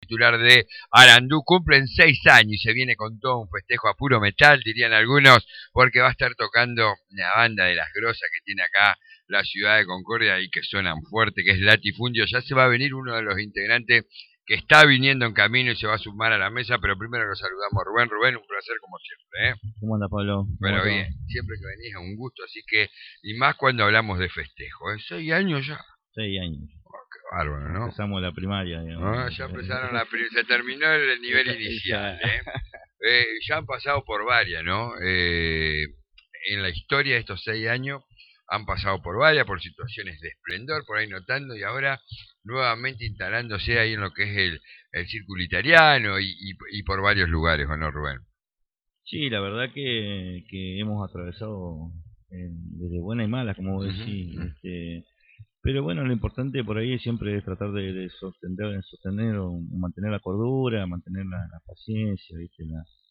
titular de Arandú, cumplen 6 años y se viene con todo un festejo a puro metal, dirían algunos, porque va a estar tocando una banda de las grosas que tiene acá la ciudad de Concordia y que suenan fuerte, que es Latifundio. Ya se va a venir uno de los integrantes que está viniendo en camino y se va a sumar a la mesa, pero primero lo saludamos a Rubén. Rubén, un placer como siempre, ¿eh? ¿Cómo anda, Pablo? Pero bien, siempre que venís es un gusto, así que, y más cuando hablamos de festejo, ¿eh? 6 años ya. 6 años. Oh, qué bárbaro, ¿no? Empezamos la primaria, digamos. Ah, ya empezaron se terminó el nivel inicial, ¿eh? Ya han pasado por varias, ¿no? En la historia de estos 6 años han pasado por varias, por situaciones de esplendor, por ahí notando, y ahora nuevamente instalándose ahí en lo que es el círculo italiano y por varios lugares, ¿o no, Rubén? Sí, la verdad que hemos atravesado desde buenas y malas, como vos decís. Pero bueno, lo importante por ahí siempre es tratar de sostener o mantener la cordura, mantener la paciencia, ¿viste?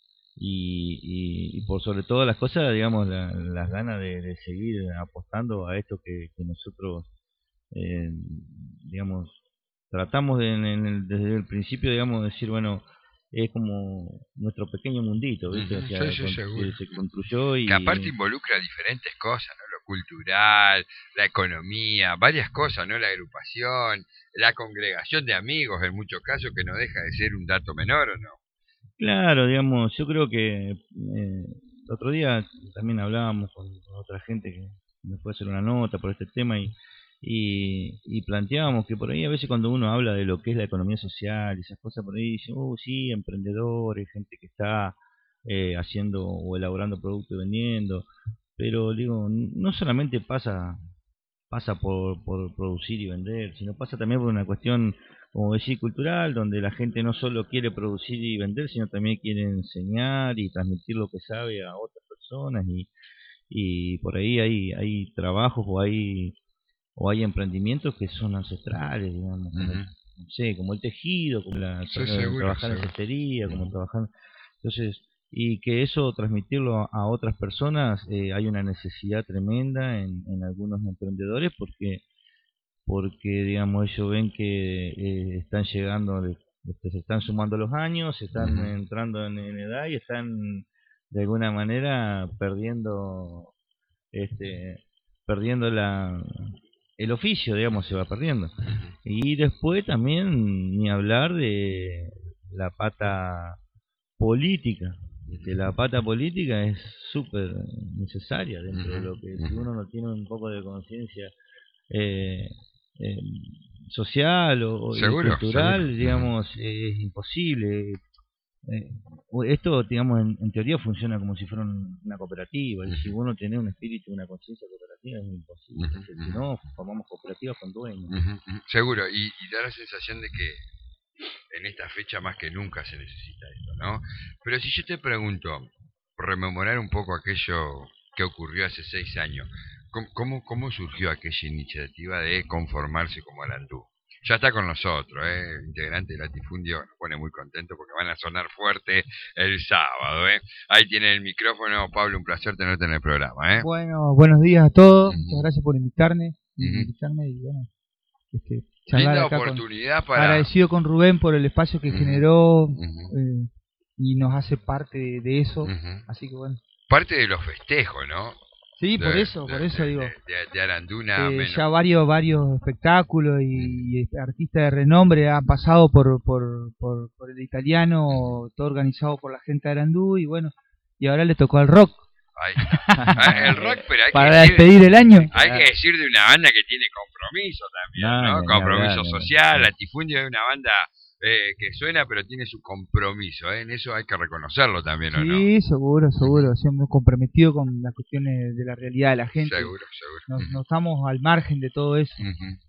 Y por sobre todas las cosas, digamos, las ganas de seguir apostando a esto que nosotros, digamos, tratamos desde el principio, digamos, decir, bueno, es como nuestro pequeño mundito, ¿viste? O sea, Sí, seguro. que se construyó y... Que aparte involucra diferentes cosas, ¿no? Lo cultural, la economía, varias cosas, ¿no? La agrupación, la congregación de amigos, en muchos casos, que no deja de ser un dato menor, ¿o no? Claro, digamos, yo creo que el otro día también hablábamos con otra gente que me fue a hacer una nota por este tema y planteábamos que por ahí a veces cuando uno habla de lo que es la economía social y esas cosas por ahí dicen, sí, emprendedores, gente que está haciendo o elaborando productos y vendiendo, pero digo, no solamente pasa por producir y vender, sino pasa también por una cuestión, como decir, cultural, donde la gente no solo quiere producir y vender, sino también quiere enseñar y transmitir lo que sabe a otras personas y por ahí hay trabajos o hay emprendimientos que son ancestrales, digamos, como, no sé, como el tejido, como trabajar en cestería, como trabajar... Entonces, y que eso transmitirlo a otras personas, hay una necesidad tremenda en algunos emprendedores porque digamos ellos ven que están llegando, se están sumando los años, están entrando en edad y están de alguna manera perdiendo el oficio, digamos, se va perdiendo. Y después también ni hablar de la pata política, que la pata política es súper necesaria dentro de lo que si uno no tiene un poco de conciencia eh, eh, social o cultural, digamos, es imposible. Esto, digamos, en teoría funciona como si fuera una cooperativa, y si uno tiene un espíritu, una conciencia cooperativa, es imposible. Si no, formamos cooperativas con dueños. Seguro, y da la sensación de que en esta fecha más que nunca se necesita esto, ¿no? Pero si yo te pregunto, rememorar un poco aquello que ocurrió hace 6 años, ¿cómo surgió aquella iniciativa de conformarse como Arandú? Ya está con nosotros, integrante de Latifundio, nos pone muy contento porque van a sonar fuerte el sábado, Ahí tiene el micrófono, Pablo, un placer tenerte en el programa, Bueno, buenos días a todos, muchas gracias por invitarme y bueno, linda oportunidad para... Agradecido con Rubén por el espacio que generó y nos hace parte de eso, así que bueno. Parte de los festejos, ¿no? Sí, por eso digo. De Aranduna. Ya varios espectáculos y artistas de renombre han pasado por el italiano, todo organizado por la gente de Arandú y bueno, y ahora le tocó al rock. El rock, pero hay para despedir el año. Hay que decir de una banda que tiene compromiso también, ¿no? Compromiso social. Latifundio es una banda que suena, pero tiene su compromiso, En eso hay que reconocerlo también, ¿o no? Sí, seguro. Siempre comprometido con las cuestiones de la realidad de la gente. Seguro. No estamos al margen de todo eso.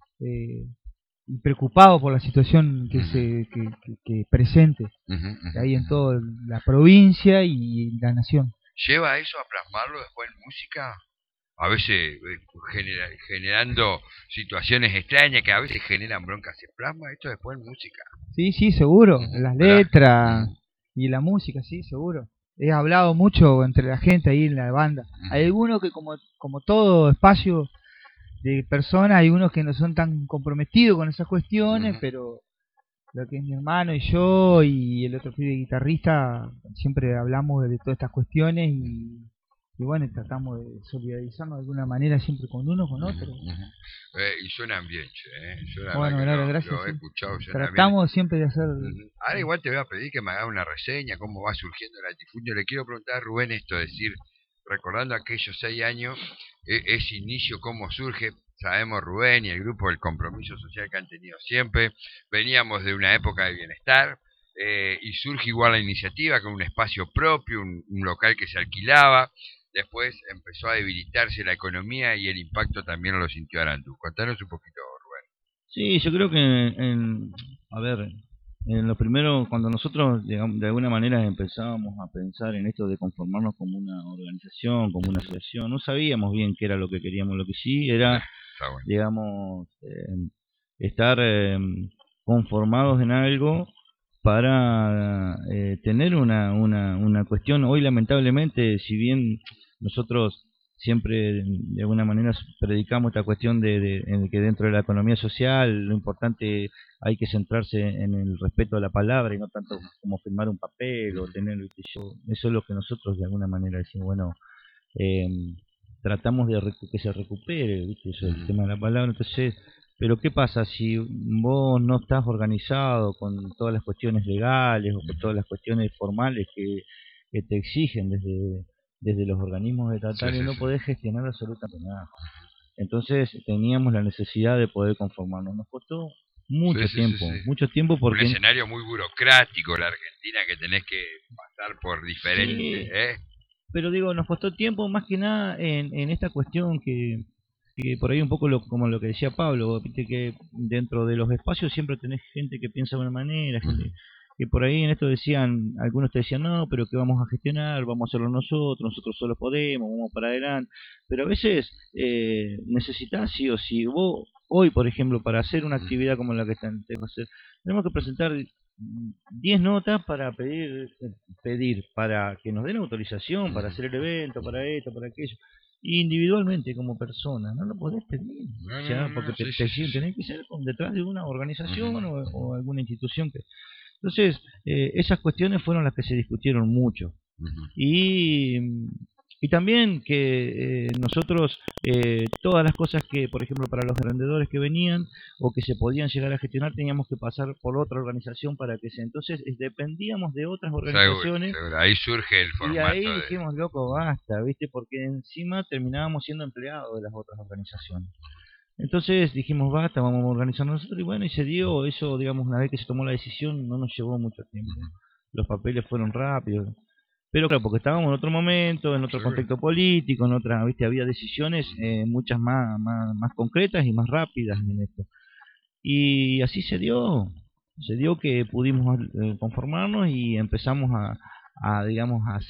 Y preocupados por la situación que presente ahí en toda la provincia y la nación. ¿Lleva eso a plasmarlo después en música? A veces generando situaciones extrañas que a veces generan bronca. ¿Se plasma esto después en música? Sí, seguro. Las letras y la música, sí, seguro. He hablado mucho entre la gente ahí en la banda. Hay algunos que como todo espacio de personas, hay unos que no son tan comprometidos con esas cuestiones, pero lo que es mi hermano y yo y el otro pibe guitarrista, siempre hablamos de todas estas cuestiones y bueno, tratamos de solidarizarnos de alguna manera siempre con uno con otro. Y suenan bien, che, bueno, claro, gracias. Lo he escuchado, tratamos bien. Siempre de hacer... Ahora igual te voy a pedir que me haga una reseña, cómo va surgiendo el latifundio. Le quiero preguntar a Rubén esto, decir, recordando aquellos 6 años, ese inicio, cómo surge. Sabemos Rubén y el grupo, el compromiso social que han tenido siempre. Veníamos de una época de bienestar y surge igual la iniciativa con un espacio propio, un local que se alquilaba. Después empezó a debilitarse la economía y el impacto también lo sintió Arandú. Contanos un poquito, Rubén. Sí, yo creo que a ver, en lo primero, cuando nosotros digamos, de alguna manera empezábamos a pensar en esto de conformarnos como una organización, como una asociación, no sabíamos bien qué era lo que queríamos. Lo que sí era, bueno, digamos, estar conformados en algo para tener una cuestión. Hoy lamentablemente, si bien nosotros siempre de alguna manera predicamos esta cuestión en que dentro de la economía social lo importante hay que centrarse en el respeto a la palabra y no tanto como firmar un papel o tener eso es lo que nosotros de alguna manera decimos. Bueno, tratamos de que se recupere, ¿viste? Eso, el tema de la palabra. Entonces, pero ¿qué pasa si vos no estás organizado con todas las cuestiones legales o con todas las cuestiones formales que te exigen desde los organismos estatales? No podés gestionar absolutamente nada. Entonces teníamos la necesidad de poder conformarnos. Nos costó mucho tiempo porque... Un escenario muy burocrático, la Argentina, que tenés que pasar por diferentes... Pero digo, nos costó tiempo más que nada en esta cuestión que por ahí un poco como lo que decía Pablo, viste que dentro de los espacios siempre tenés gente que piensa de una manera, gente que por ahí en esto decían, algunos te decían, no, pero que vamos a gestionar, vamos a hacerlo nosotros solos podemos, vamos para adelante. Pero a veces necesitas sí o sí. Vos hoy, por ejemplo, para hacer una actividad como la que tenemos que hacer, tenemos que presentar 10 notas para pedir para que nos den autorización para hacer el evento, para esto, para aquello. Individualmente como persona no lo podés pedir, porque tenés que ser detrás de una organización o alguna institución que... Entonces esas cuestiones fueron las que se discutieron mucho y también que nosotros todas las cosas que por ejemplo para los vendedores que venían o que se podían llegar a gestionar teníamos que pasar por otra organización para que entonces dependíamos de otras organizaciones. Seguro. Ahí surge el formato. Y ahí dijimos, loco, basta, ¿viste? Porque encima terminábamos siendo empleados de las otras organizaciones. Entonces dijimos, basta, vamos a organizarnos nosotros. Y bueno, y se dio eso, digamos, una vez que se tomó la decisión, no nos llevó mucho tiempo. Los papeles fueron rápidos. Pero claro, porque estábamos en otro momento, en otro contexto político, en otra, ¿viste? Había decisiones muchas más concretas y más rápidas en esto. Y así se dio que pudimos conformarnos y empezamos a digamos, a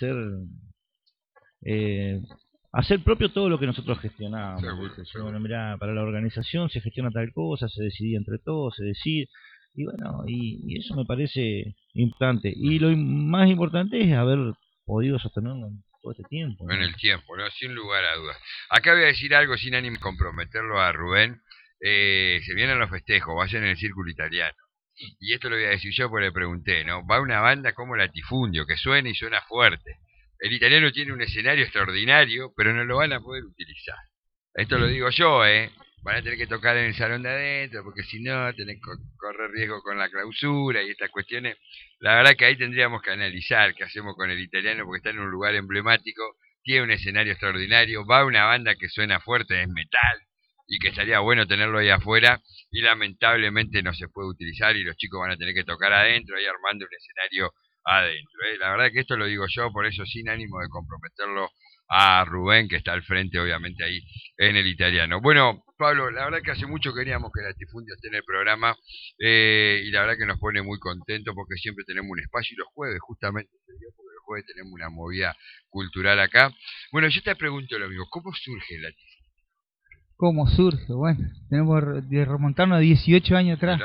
hacer propio todo lo que nosotros gestionábamos. Bueno, mirá, para la organización se gestiona tal cosa, se decidía entre todos, se decide. Y bueno, y eso me parece importante. Y lo más importante es haber podido sostenerlo en todo este tiempo, ¿no? En el tiempo, ¿no? Sin lugar a dudas. Acá voy a decir algo sin ánimo de comprometerlo a Rubén. Se vienen los festejos, vayan en el Círculo Italiano. Y esto lo voy a decir yo porque le pregunté, ¿no? Va una banda como Latifundio, que suena y suena fuerte. El italiano tiene un escenario extraordinario, pero no lo van a poder utilizar. Esto lo digo yo, van a tener que tocar en el salón de adentro, porque si no, tenés que correr riesgo con la clausura y estas cuestiones. La verdad que ahí tendríamos que analizar qué hacemos con el italiano, porque está en un lugar emblemático, tiene un escenario extraordinario, va una banda que suena fuerte, es metal, y que estaría bueno tenerlo ahí afuera, y lamentablemente no se puede utilizar, y los chicos van a tener que tocar adentro, ahí armando un escenario adentro. La verdad que esto lo digo yo, por eso sin ánimo de comprometerlo a Rubén, que está al frente obviamente ahí en el italiano. Bueno, Pablo, la verdad que hace mucho queríamos que Latifundio esté en el programa y la verdad que nos pone muy contentos porque siempre tenemos un espacio y los jueves justamente, porque los jueves tenemos una movida cultural acá. Bueno, yo te pregunto lo mismo, ¿cómo surge Latifundio? ¿Cómo surge? Bueno, tenemos de remontarnos a 18 años atrás.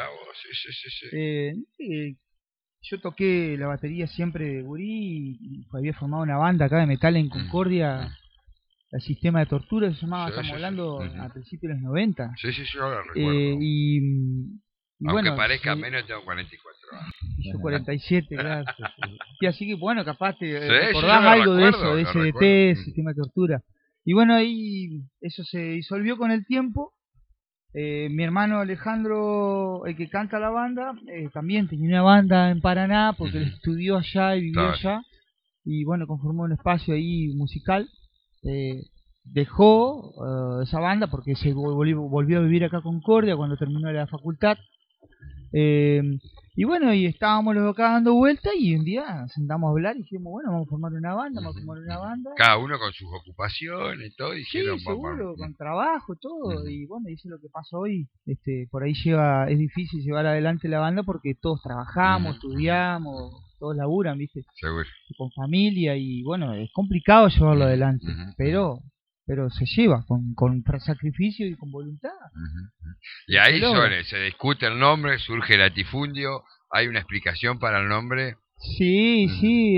Yo toqué la batería siempre de gurí y había formado una banda acá de metal en Concordia, el Sistema de Tortura se llamaba, estamos hablando a principios de los 90. Sí, yo ahora recuerdo. Y Aunque parezca menos, tengo 44 años. Y yo 47, claro. Y así que, bueno, capaz te Sí, recordás algo de eso, de SDT, sistema de tortura. Y bueno, ahí eso se disolvió con el tiempo. Mi hermano Alejandro, el que canta la banda, también tenía una banda en Paraná, porque él estudió allá y vivió allá. Y bueno, conformó un espacio ahí musical. Dejó esa banda porque se volvió a vivir acá a Concordia cuando terminó la facultad. Y bueno, y estábamos los acá dando vueltas y un día sentamos a hablar y dijimos, bueno, vamos a formar una banda, Cada uno con sus ocupaciones y todo, dijeron, sí, seguro, con trabajo, todo, y bueno, eso es lo que pasa hoy. Por ahí es difícil llevar adelante la banda porque todos trabajamos, estudiamos, todos laburan, ¿viste? Seguro. Y con familia, y bueno, es complicado llevarlo adelante, pero se lleva con sacrificio y con voluntad. Y ahí se discute el nombre, surge el latifundio, hay una explicación para el nombre. Sí,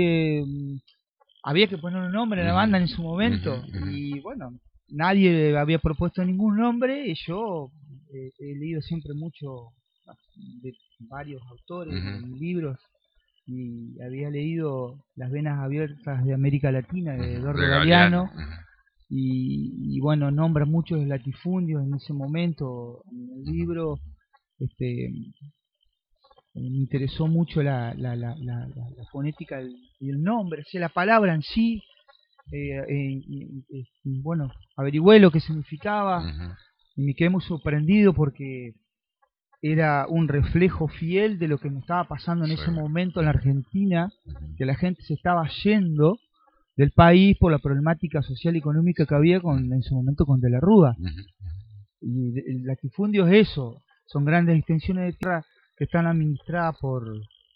había que poner un nombre a la banda en su momento, y bueno, nadie había propuesto ningún nombre, y yo he leído siempre mucho de varios autores, libros, y había leído Las venas abiertas de América Latina, de Eduardo Galeano. Y bueno, nombra muchos latifundios en ese momento en el libro. Me interesó mucho la fonética y el nombre, o sea, la palabra en sí. Bueno, averigüé lo que significaba y me quedé muy sorprendido porque era un reflejo fiel de lo que me estaba pasando en ese momento en la Argentina, que la gente se estaba yendo del país por la problemática social y económica que había en su momento con De la Rúa. Y el latifundio es eso, son grandes extensiones de tierra que están administradas por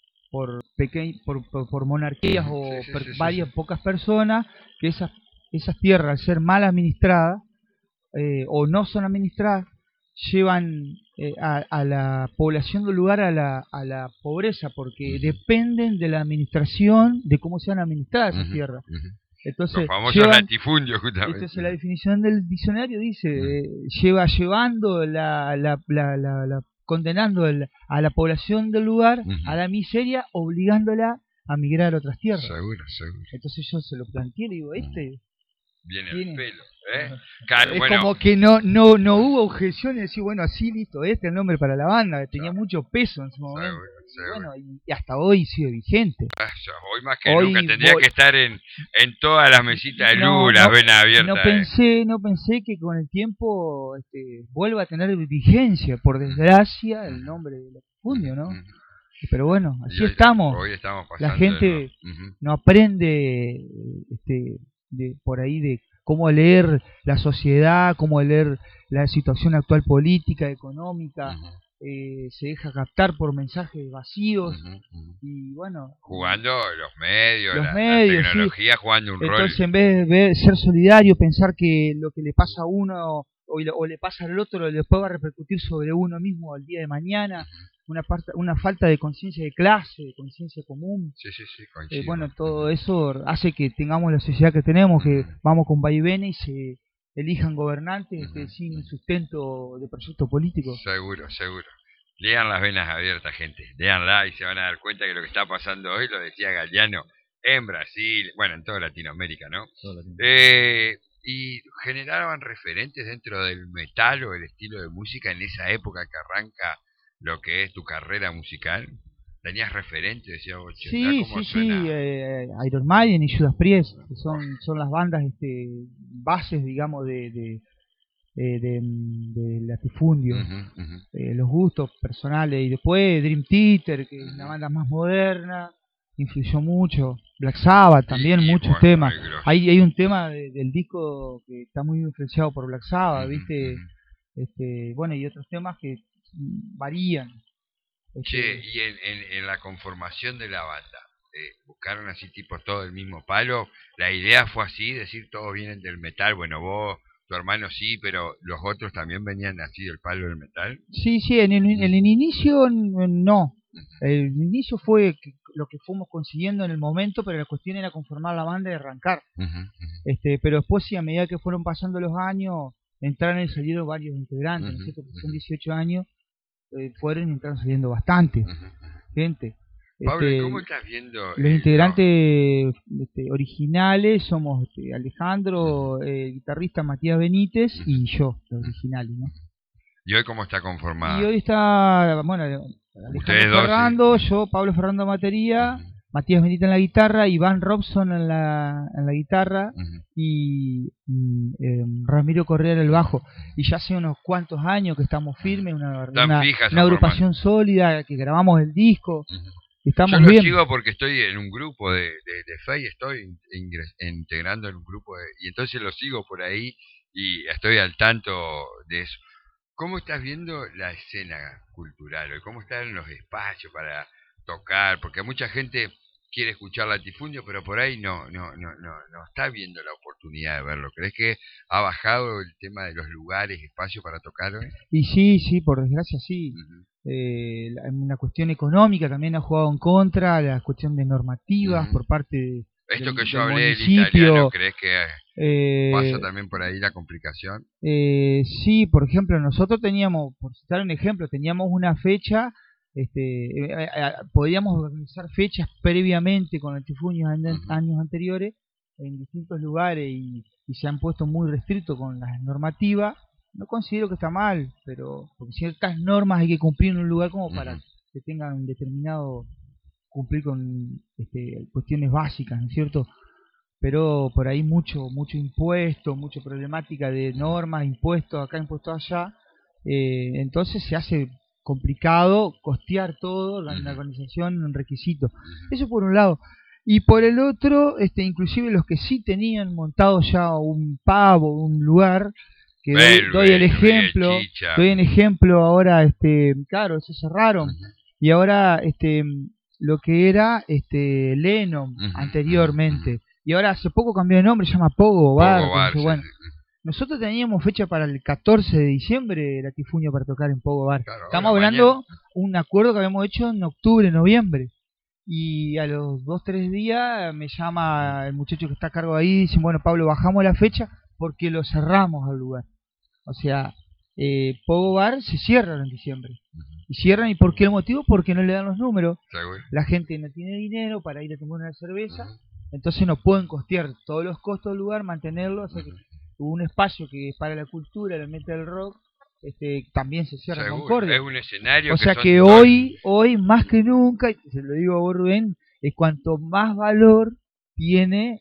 monarquías o varias pocas personas, que esas tierras, al ser mal administradas o no son administradas, llevan a la población del lugar a la pobreza, porque dependen de la administración, de cómo sean administradas esas tierras. Entonces, los famosos latifundios, justamente. Entonces la definición del diccionario dice, llevando condenando a la población del lugar a la miseria, obligándola a migrar a otras tierras. Seguro. Entonces yo se lo planteé y digo, viene al pelo, es como que no hubo objeción y decir, bueno, así listo, este es el nombre para la banda, que tenía mucho peso en su momento. Seguro. Bueno, y hasta hoy sigue vigente. Hoy más que nunca tendría que estar en todas las mesitas de luz, las venas abiertas. No pensé que con el tiempo vuelva a tener vigencia, por desgracia, el nombre del latifundio, ¿no? Pero bueno, así estamos. Hoy estamos pasando, la gente no aprende por ahí de cómo leer la sociedad, cómo leer la situación actual política, económica, se deja captar por mensajes vacíos y bueno, jugando los medios, la tecnología, jugando un rol. Entonces en vez de ser solidario, pensar que lo que le pasa a uno o le pasa al otro después va a repercutir sobre uno mismo al día de mañana, una falta de conciencia de clase, de conciencia común. Sí, bueno, todo eso hace que tengamos la sociedad que tenemos, que vamos con vaivenes y se elijan gobernantes sin sustento de proyecto político. Seguro. Lean Las venas abiertas, gente. Leanla y se van a dar cuenta que lo que está pasando hoy, lo decía Galeano, en Brasil, bueno, en toda Latinoamérica, ¿no? Y generaban referentes dentro del metal o el estilo de música en esa época que arranca lo que es tu carrera musical. ¿Tenías referentes? Decía, sí, Iron Maiden y Judas Priest, que son las bandas bases, digamos, de latifundio. Los gustos personales, y después Dream Theater, que es una banda más moderna, influyó mucho. Black Sabbath también, muchos temas. Hay un tema del disco que está muy influenciado por Black Sabbath, ¿viste? Bueno, y otros temas que varían. Y en la conformación de la banda, buscaron así tipo todo el mismo palo. La idea fue así, decir todos vienen del metal. Bueno, vos, tu hermano sí, pero los otros también venían así del palo del metal. Sí, en el inicio no. El inicio fue lo que fuimos consiguiendo en el momento, pero la cuestión era conformar la banda y arrancar. Pero después sí, a medida que fueron pasando los años, entraron y salieron varios integrantes, ¿no es cierto? Son 18 años. fueron y están saliendo bastante gente. Pablo, ¿cómo estás viendo? Los integrantes originales somos Alejandro, guitarrista Matías Benítez y yo, los originales, ¿no? ¿Y hoy cómo está conformada? Y hoy está, bueno, Alejandro Ferrando, sí. Yo, Pablo Ferrando en batería, Matías Benítez en la guitarra, Iván Robson en la guitarra y Ramiro Correa en el bajo. Y ya hace unos cuantos años que estamos firmes, una agrupación sólida, que grabamos el disco. Estamos yo bien. Yo sigo porque estoy en un grupo de fe y estoy integrando en un grupo y entonces lo sigo por ahí y estoy al tanto de eso. ¿Cómo estás viendo la escena cultural hoy? ¿Cómo están los espacios para tocar? Porque mucha gente quiere escuchar latifundio, pero por ahí no está viendo la oportunidad de verlo. ¿Crees que ha bajado el tema de los lugares, espacios para tocar hoy? Y sí, por desgracia sí. Una cuestión económica también ha jugado en contra, la cuestión de normativas por parte de esto que yo hablé del italiano, ¿crees que pasa también por ahí la complicación? Sí, por ejemplo, nosotros teníamos, por citar un ejemplo, teníamos una fecha, podíamos organizar fechas previamente con latifundios años anteriores en distintos lugares y se han puesto muy restrictos con las normativas. No considero que está mal, pero porque ciertas normas hay que cumplir en un lugar como para que tengan un determinado, cumplir con cuestiones básicas, ¿no es cierto? Pero por ahí mucho impuesto, mucha problemática de normas, impuestos acá, impuestos allá, entonces se hace complicado costear todo, la organización, un requisito. Eso por un lado. Y por el otro, inclusive los que sí tenían montado ya un pavo, un lugar, que doy el ejemplo ahora, claro, se cerraron. Y ahora lo que era Lennon anteriormente. Y ahora hace poco cambió de nombre, se llama Pogo Bar. Entonces, bueno, nosotros teníamos fecha para el 14 de diciembre latifundio para tocar en Pogo Bar. Claro, estamos hablando un acuerdo que habíamos hecho en octubre, noviembre. Y a los 2-3 días me llama el muchacho que está a cargo ahí y dice, bueno, Pablo, bajamos la fecha porque lo cerramos al lugar. O sea, Pogo Bar se cierra en diciembre. Y cierran, ¿y por qué el motivo? Porque no le dan los números. La gente no tiene dinero para ir a tomar una cerveza. Entonces no pueden costear todos los costos del lugar, mantenerlo. O sea que hubo un espacio que es para la cultura, el ambiente del rock, también se cierra Concordia. Es un escenario. O sea que hoy más que nunca, y se lo digo a vos, Rubén, es cuanto más valor tiene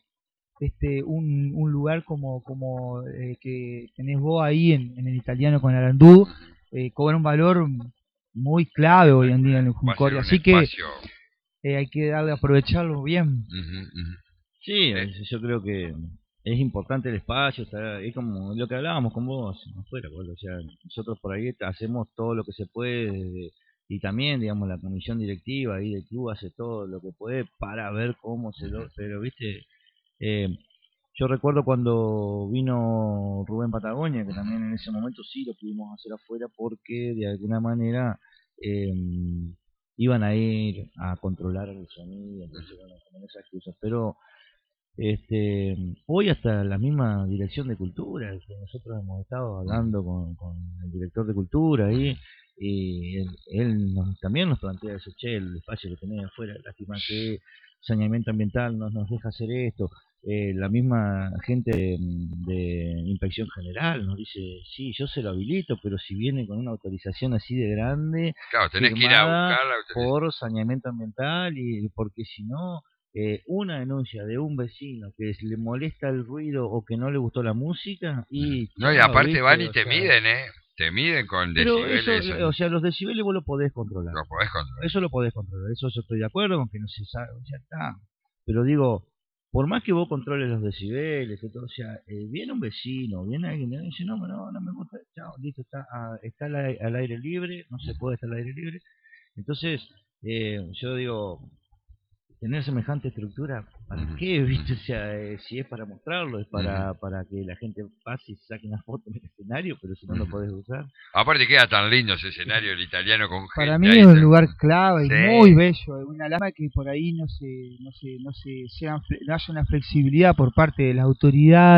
un lugar como que tenés vos ahí en el italiano con Arandú, cobra un valor muy clave hoy en día en el Concordia. Así que hay que darle aprovecharlo bien. Sí, yo creo que es importante el espacio, es como lo que hablábamos con vos afuera, o sea, nosotros por ahí hacemos todo lo que se puede y también, digamos, la comisión directiva ahí del club hace todo lo que puede para ver cómo se lo, pero viste, yo recuerdo cuando vino Rubén Patagonia, que también en ese momento sí lo pudimos hacer afuera porque de alguna manera iban a ir a controlar el sonido, entonces bueno, con esas cosas, pero hoy hasta la misma dirección de cultura, que nosotros hemos estado hablando con el director de cultura ahí, y él también nos plantea eso, che, el espacio que tenés afuera, lástima que saneamiento ambiental no nos deja hacer esto. La misma gente de inspección general nos dice, sí, yo se lo habilito, pero si viene con una autorización así de grande, claro, tenés que ir a buscar la autorización por saneamiento ambiental, y porque si no, una denuncia de un vecino que le molesta el ruido o que no le gustó la música y no, y aparte van y te miden, te miden con decibeles. Eso, o sea, los decibeles vos lo podés controlar. Lo podés controlar. Eso lo podés controlar, eso yo estoy de acuerdo con que no se sabe, ya está. Pero digo, por más que vos controles los decibeles, o sea, viene un vecino, viene alguien y dice, no me gusta, chao, listo, está al aire libre, no se puede estar al aire libre. Entonces, yo digo, tener semejante estructura, ¿para qué? ¿Viste? O sea, si es para mostrarlo, es para que la gente pase y saque una foto en el escenario, pero si no lo podés usar. Aparte queda tan lindo ese escenario, el italiano con gente. Para mí es un lugar clave y muy bello, es una lástima que por ahí no haya una flexibilidad por parte de las autoridades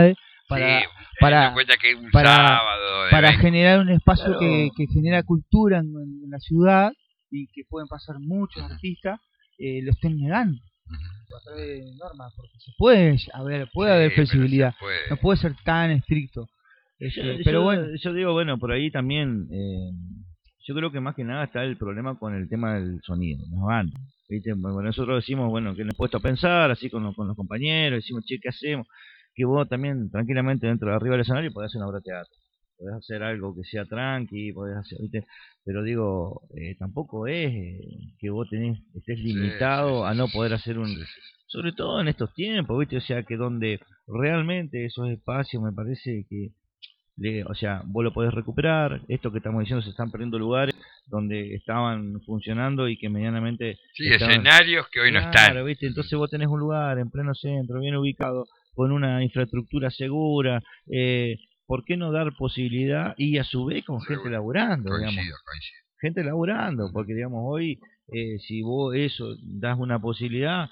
para cuenta que un para, sábado para generar un espacio Claro. que genera cultura en la ciudad y que pueden pasar muchos artistas, lo estén negando a través de normas, porque puede haber flexibilidad, no puede ser tan estricto. Pero bueno, yo digo, bueno, por ahí también, yo creo que más que nada está el problema con el tema del sonido, las bandas, ¿viste? Bueno, nosotros decimos, bueno, que nos hemos puesto a pensar, así con los compañeros, decimos, che, ¿qué hacemos? Que vos también, tranquilamente, dentro de arriba del escenario, podés hacer una obra de teatro, podés hacer algo que sea tranqui, podés hacer, ¿viste? Pero digo, tampoco es que vos estés limitado a no poder hacer un... Sobre todo en estos tiempos, ¿viste? O sea, que donde realmente esos espacios me parece que... o sea, vos lo podés recuperar. Esto que estamos diciendo, se están perdiendo lugares donde estaban funcionando y que medianamente... escenarios que hoy no están. ¿Viste? Entonces vos tenés un lugar en pleno centro, bien ubicado, con una infraestructura segura. ¿Por qué no dar posibilidad? Y a su vez con gente laburando, Coincido. Gente laburando, porque digamos hoy, si vos eso das una posibilidad...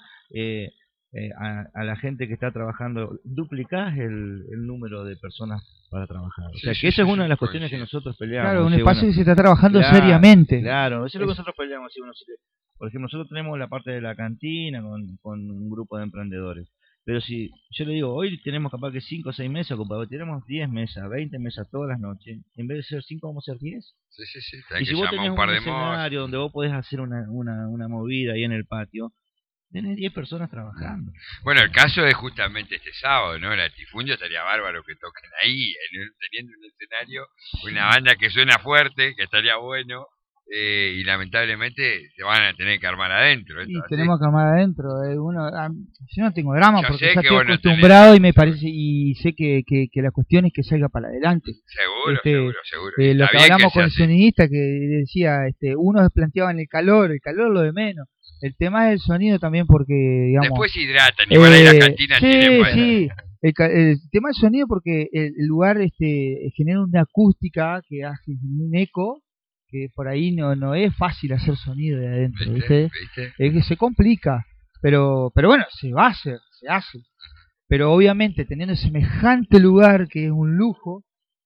a la gente que está trabajando, duplicás el número de personas para trabajar. O sea, que esa es una de las cuestiones que nosotros peleamos. Claro, un espacio que se está trabajando seriamente. Claro, eso es lo que nosotros peleamos. Por ejemplo, nosotros tenemos la parte de la cantina con un grupo de emprendedores. Pero si yo le digo, hoy tenemos capaz que 5 o 6 mesas ocupadas, tenemos 10 mesas, 20 mesas todas las noches, en vez de ser 5 vamos a ser 10. Sí. Y si vos tenés un escenario donde vos podés hacer una movida ahí en el patio, tenés 10 personas trabajando. Bueno, el caso es justamente este sábado, ¿no? La Latifundio estaría bárbaro que toquen ahí, teniendo un escenario, una banda que suena fuerte, que estaría bueno, y lamentablemente se van a tener que armar adentro. Y tenemos que armar adentro. Yo no tengo drama porque ya estoy acostumbrado y me parece, y sé que la cuestión es que salga para adelante. Seguro. Lo que hablamos con el sonidista que decía, uno planteaba en el calor lo de menos. El tema es el sonido también porque, digamos... Después hidratan, igual ahí la cantina tiene... Sí, el tema del sonido porque el lugar genera una acústica que hace un eco que por ahí no es fácil hacer sonido de adentro, ¿viste? Es que se complica, pero bueno, se va a hacer, se hace. Pero obviamente teniendo semejante lugar que es un lujo,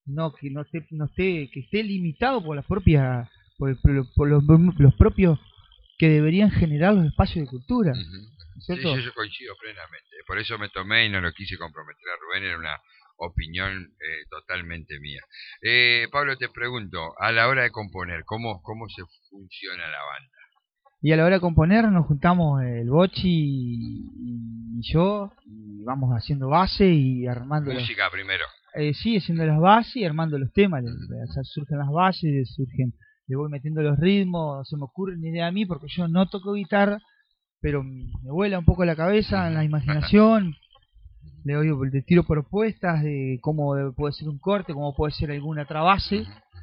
que esté limitado por las propias... por los propios que deberían generar los espacios de cultura. ¿Cierto? Sí, yo coincido plenamente. Por eso me tomé y no lo quise comprometer a Rubén, era una opinión totalmente mía. Pablo, te pregunto, a la hora de componer, ¿cómo se funciona la banda? Y a la hora de componer nos juntamos el Bochi y yo, y vamos haciendo base y armando... Música primero. Sí, haciendo las bases y armando los temas. Surgen las bases, le voy metiendo los ritmos, se me ocurre una idea a mí porque yo no toco guitarra, pero me vuela un poco la cabeza en la imaginación, le tiro propuestas de cómo puede ser un corte, cómo puede ser alguna otra base.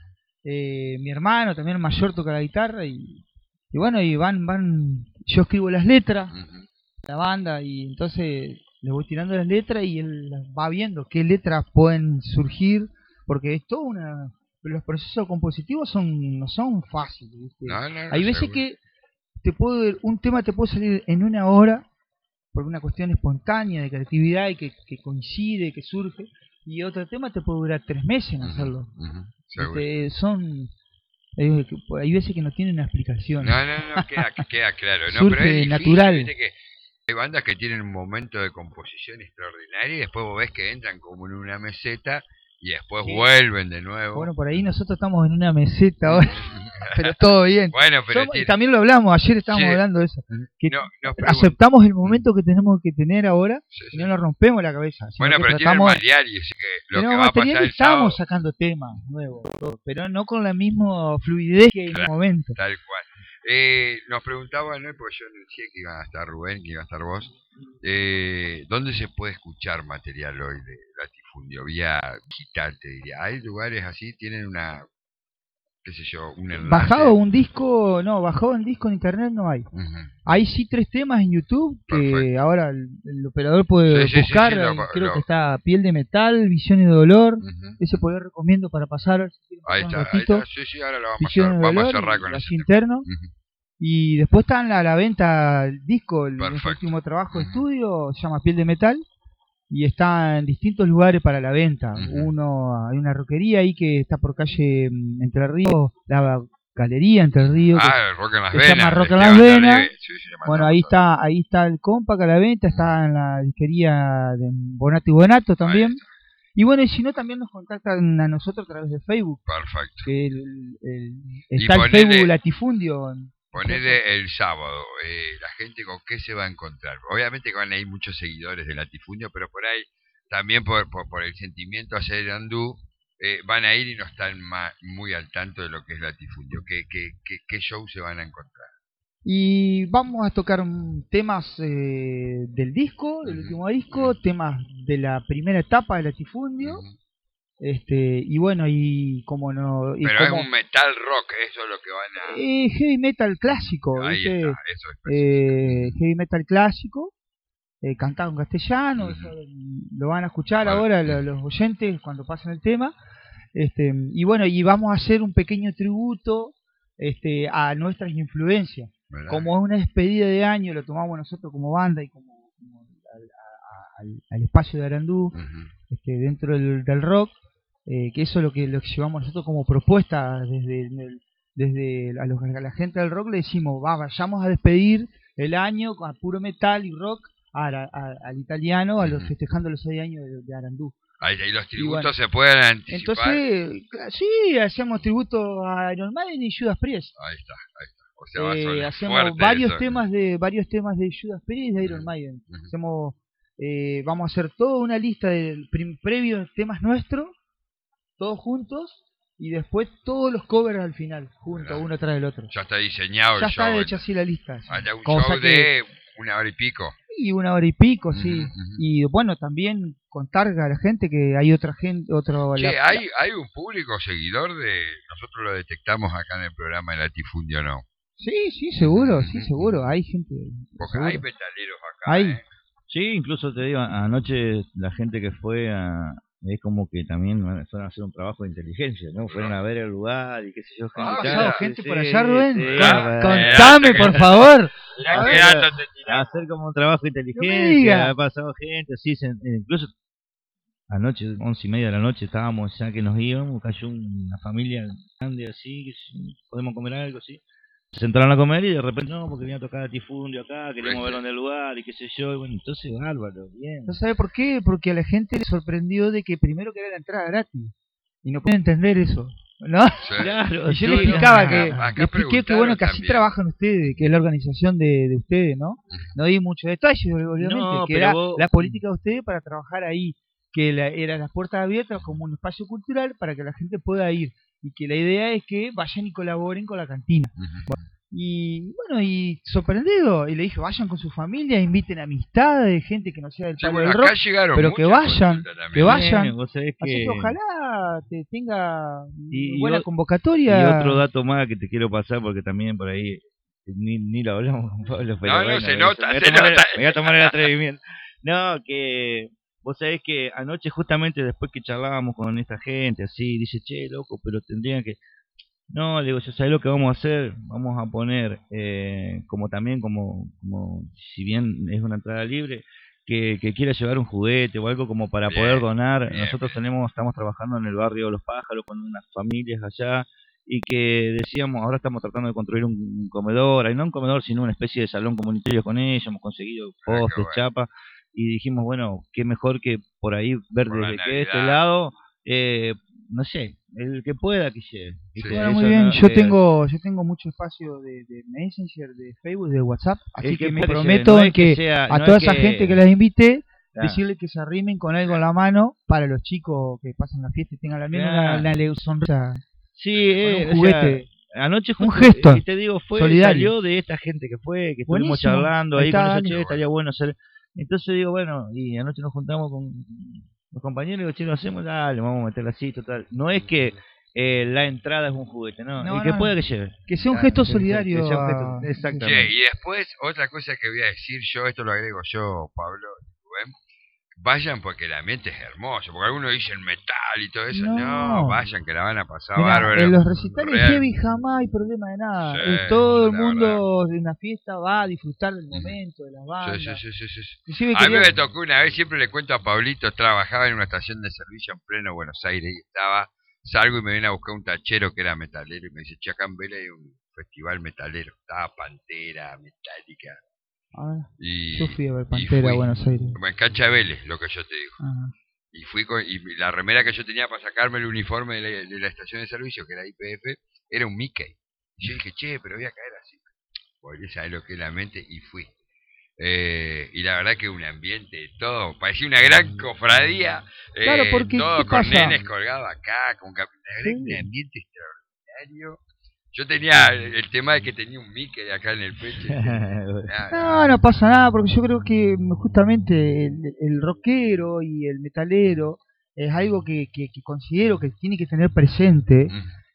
Mi hermano también mayor toca la guitarra y bueno, y yo escribo las letras, la banda, y entonces le voy tirando las letras y él va viendo qué letras pueden surgir, porque es toda una... Los procesos compositivos no son fáciles, ¿viste? Hay veces que un tema te puede salir en una hora por una cuestión espontánea de creatividad y que coincide, que surge, y otro tema te puede durar 3 meses en hacerlo. Hay veces que no tienen una explicación. No, queda claro. Surge pero es natural. Difícil, que hay bandas que tienen un momento de composición extraordinario y después vos ves que entran como en una meseta y después vuelven de nuevo. Bueno, por ahí nosotros estamos en una meseta ahora, pero todo bien. Bueno, pero también lo hablamos, ayer estábamos hablando de eso. Que aceptamos el momento que tenemos que tener ahora y no nos rompemos la cabeza. Bueno, pero tienen material y así que lo que va a pasar estamos sacando temas nuevos, pero no con la misma fluidez que en el momento. Tal cual. Nos preguntaban, ¿no? Porque yo anuncié que iban a estar Rubén, que iba a estar vos. ¿Dónde se puede escuchar material hoy de Latifundio? Vía digital, te diría. ¿Hay lugares así? ¿Tienen un enlace? Bajado un disco en internet no hay. Hay sí 3 temas en YouTube que Perfecto. Ahora el operador puede buscar. Creo que está Piel de Metal, Visión y Dolor. Ese por ahí recomiendo para pasar. Ahí está. Sí, ahora lo vamos a cerrar con eso. Interno. Y después está a la venta el disco, el último trabajo de estudio, se llama Piel de Metal. y está en distintos lugares para la venta. Hay una roquería ahí que está por calle Entre Ríos, la Galería Entre Ríos, el Rock en las Venas, se llama Rock en las Venas. Bueno, ahí está el Compact a la venta, está en la disquería de Bonato y Bonato también. Y bueno, y si no, también nos contactan a nosotros a través de Facebook. Perfecto. Que está el Facebook Latifundio. Ponele el sábado, la gente con qué se va a encontrar. Obviamente que van a ir muchos seguidores de Latifundio, pero por ahí también por el sentimiento hacia el andú, van a ir y no están muy al tanto de lo que es Latifundio. ¿Qué show se van a encontrar? Y vamos a tocar temas del disco, del último disco, temas de la primera etapa de Latifundio. Y bueno, y como no... Y pero como, es un metal rock, eso es lo que van a... heavy metal clásico, ahí ¿viste? está, eso es heavy metal clásico, cantado en castellano, eso lo van a escuchar ahora los oyentes cuando pasen el tema. Y bueno, y vamos a hacer un pequeño tributo a nuestras influencias. ¿Verdad? Como es una despedida de año, lo tomamos nosotros como banda y como al espacio de Arandú, dentro del rock, que eso es lo que llevamos nosotros como propuesta desde a la gente del rock. Le decimos, vayamos a despedir el año con puro metal y rock al italiano, a los festejando los 6 años de Arandú. Ahí los tributos se pueden anticipar. Entonces, sí, hacemos tributo a Iron Maiden y Judas Priest. Ahí está. O sea, hacemos varios temas de Judas Priest y de Iron Maiden. Vamos a hacer toda una lista de previos temas nuestros, todos juntos, y después todos los covers al final, juntos, uno tras el otro. Ya está diseñado ya el show. Ya está hecha así la lista. Hay un show de 1 hora y pico. Y 1 hora y pico, sí. Y bueno, también contar a la gente que hay otra gente, hay un público seguidor de... Nosotros lo detectamos acá en el programa de Latifundio, ¿no? Sí, seguro, seguro. Hay gente... Porque seguro. Hay metaleros acá, Sí, incluso te digo, anoche la gente que fue es como que también fueron a hacer un trabajo de inteligencia, ¿no? Fueron a ver el lugar y qué sé yo. Gente por allá, Rubén. Contame, por favor. A hacer como un trabajo de inteligencia, ha pasado gente, así, incluso anoche, 11:30 de la noche, estábamos ya que nos íbamos, cayó una familia grande así, que podemos comer algo así. Se sentaron a comer y de repente, no, porque venía a tocar Latifundio acá, queríamos verlo en el lugar y qué sé yo, y bueno, entonces bárbaro, bien. ¿No sabe por qué? Porque a la gente le sorprendió de que primero que era la entrada gratis, y no pueden entender eso, ¿no? Sí. Claro, y yo le explicaba que bueno, que así también trabajan ustedes, que es la organización de ustedes, ¿no? No di muchos detalles, obviamente, que era la política de ustedes para trabajar ahí, que eran las puertas abiertas como un espacio cultural para que la gente pueda ir. Y que la idea es que vayan y colaboren con la cantina. Y bueno, y sorprendido, y le dije, vayan con su familia, inviten amistades, gente que no sea del palo del rock, pero que vayan. Así que ojalá te tenga buena convocatoria. Y otro dato más que te quiero pasar, porque también por ahí ni lo hablamos con Pablo, pero no, se nota. Me voy a tomar el atrevimiento. No, que... Vos sabés que anoche justamente después que charlábamos con esta gente, así, dice, che, loco, pero tendrían que... No, le digo, yo sabés lo que vamos a hacer, vamos a poner, como si bien es una entrada libre, que quiera llevar un juguete o algo como para poder donar. Nosotros estamos trabajando en el barrio Los Pájaros con unas familias allá, y que decíamos, ahora estamos tratando de construir un comedor, y no un comedor, sino una especie de salón comunitario con ellos, hemos conseguido postes, chapas. Y dijimos, bueno, qué mejor que por ahí ver desde que de este lado, no sé, el que pueda que llegue. Sí. Bueno, muy bien, yo tengo mucho espacio de Messenger, de Facebook, de WhatsApp, así que me prometo a toda esa gente que las invite, decirle que se arrimen con algo en la mano para los chicos que pasan la fiesta y tengan al menos una sonrisa. Sí, un juguete. Anoche un gesto y te digo, solidario. Salió de esta gente que fue, que estuvimos charlando ahí con esa estaría bueno hacer. Entonces digo, bueno, y anoche nos juntamos con los compañeros y digo, che, lo hacemos, dale, vamos a meterla así, total. No es que la entrada es un juguete, ¿no? Y que pueda que lleve. Que sea un gesto solidario. Exactamente. Y después, otra cosa que voy a decir yo, esto lo agrego yo, Pablo, Rubén, vayan porque el ambiente es hermoso, porque algunos dicen metal y todo eso, No. Vayan que la van a pasar Mirá, bárbaro. en los recitales heavy jamás hay problema de nada. Sí, todo el la mundo de una fiesta va a disfrutar del momento, de las bandas. Sí. A mí me tocó una vez, siempre le cuento a Pablito, trabajaba en una estación de servicio en pleno Buenos Aires y salgo y me viene a buscar un tachero que era metalero y me dice, che, acá en Vélez hay un festival metalero, estaba Pantera, Metallica. Yo fui a ver Pantera a Buenos Aires. En cancha de Vélez, lo que yo te digo. Ajá. Y fui y la remera que yo tenía para sacarme el uniforme de la estación de servicio, que era IPF, era un Mickey. Y yo dije, che, pero voy a caer así. Porque sabes lo que es la mente, y fui. Y la verdad que un ambiente, todo, parecía una gran cofradía. Claro, porque todo con nenes colgados acá, con un ambiente extraordinario. Yo tenía el tema de que tenía un Mickey acá en el pecho. No pasa nada, porque yo creo que justamente el rockero y el metalero es algo que considero que tiene que tener presente.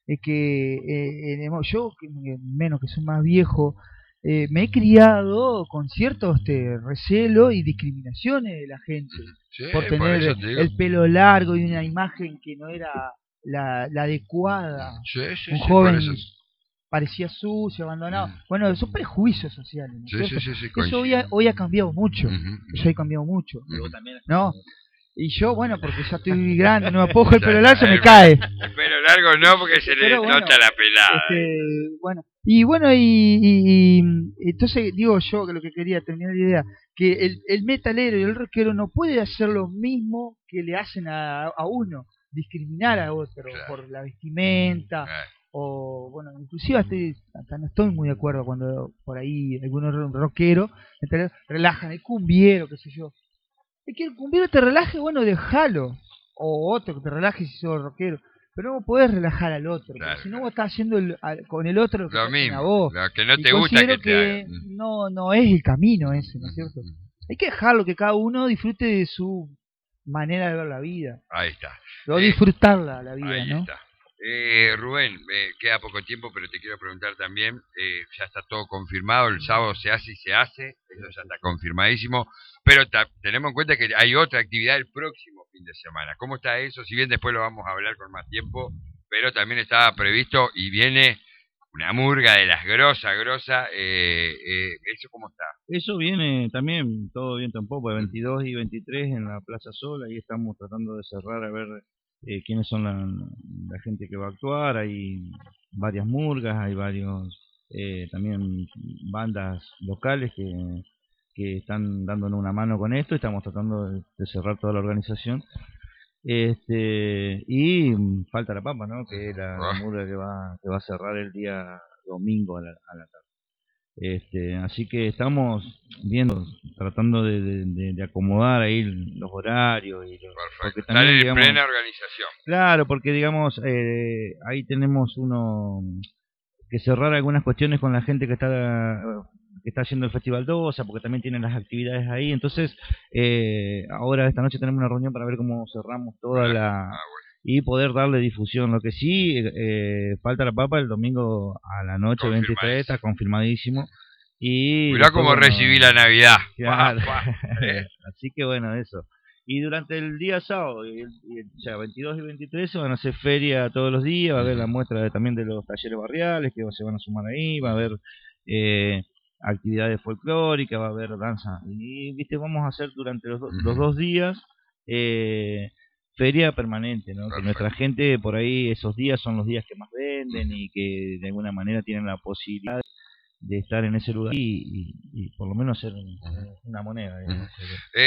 Yo, menos que soy más viejo, me he criado con cierto recelo y discriminaciones de la gente por tener el pelo largo y una imagen que no era la adecuada. Un joven parecía sucio, abandonado. Bueno, son prejuicios sociales, ¿no es cierto? Eso hoy ha cambiado mucho. Eso ha cambiado mucho. ¿No? Y yo, bueno, porque ya estoy grande, no me puedo el pelo largo, se me cae. El pelo largo no, porque se le nota la pelada. Y entonces digo yo que lo que quería terminar la idea, que el metalero y el rockero no puede hacer lo mismo que le hacen a uno, discriminar a otro por la vestimenta. O bueno, inclusive hasta no estoy muy de acuerdo cuando por ahí algunos rockeros relajan el cumbiero, qué sé yo. Es que el cumbiero te relaje, bueno, déjalo. O otro que te relaje si sos rockero. Pero no podés relajar al otro, porque si no vos estás haciendo con el otro lo que lo mismo, a vos. Lo que no te gusta que no es el camino ese, ¿no es cierto? Hay que dejarlo que cada uno disfrute de su manera de ver la vida. Ahí está. O disfrutarla, la vida, ahí ¿no? Está. Rubén, queda poco tiempo, pero te quiero preguntar también, ya está todo confirmado, el sábado se hace y se hace, eso ya está confirmadísimo, pero tenemos en cuenta que hay otra actividad el próximo fin de semana. ¿Cómo está eso? Si bien después lo vamos a hablar con más tiempo, pero también estaba previsto y viene una murga de las grosa, ¿eso cómo está? Eso viene también, todo bien tampoco, el 22 y 23 en la Plaza Sol, ahí estamos tratando de cerrar a ver quiénes son la gente que va a actuar. Hay varias murgas, hay varios también bandas locales que están dándonos una mano con esto. Estamos tratando de cerrar toda la organización. Y falta la papa, ¿no? Que es la murga que va a cerrar el día domingo a la tarde. Así que estamos viendo, tratando de acomodar ahí los horarios y porque también, está en plena organización. Claro, porque digamos ahí tenemos que cerrar algunas cuestiones con la gente que está haciendo el Festival Dosa, porque también tienen las actividades ahí. Entonces ahora esta noche tenemos una reunión para ver cómo cerramos toda y poder darle difusión. Lo que sí, falta la papa el domingo a la noche 23, está confirmadísimo. Y mirá cómo recibí la Navidad. Claro. Así que bueno, eso. Y durante el día sábado, o sea, 22 y 23, se van a hacer feria todos los días, va a haber la muestra también de los talleres barriales que se van a sumar ahí, va a haber actividades folclóricas, va a haber danza. Y viste, vamos a hacer durante los 2 días feria permanente, ¿no? Que nuestra gente por ahí esos días son los días que más venden y que de alguna manera tienen la posibilidad de estar en ese lugar y por lo menos hacer una moneda.